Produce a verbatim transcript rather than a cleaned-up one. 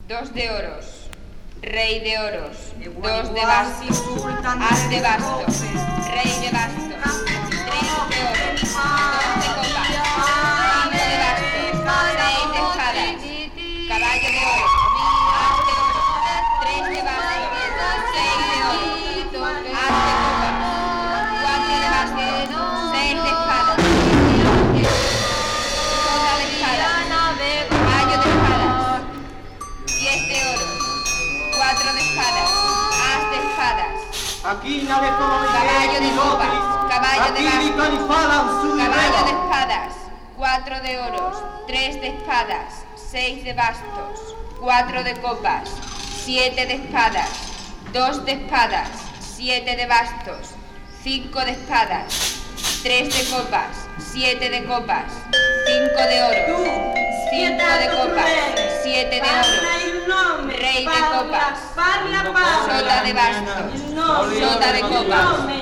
dos de oros, rey de oros, dos de bastos, as de bastos, rey de bastos, tres de oros, dos de copas, cinco de bastos, seis de espadas, caballo de oro, as de oro, tres de bastos, seis de oro, as de copas, cuatro de bastos, seis de espadas, soda de espadas, caballo de espadas, diez de oro, cuatro de espadas, as de espadas, Aquí na de todo caballo de copas, caballo de Aquí bastos, caballo caballo de espadas, cuatro de oros, tres de espadas, seis de bastos, cuatro de copas, siete de espadas, dos de espadas, siete de bastos, cinco de espadas, tres de copas, siete de copas, cinco de oro, cinco de copas, siete de oro, rey de copas, sota de bastos, sota de copas,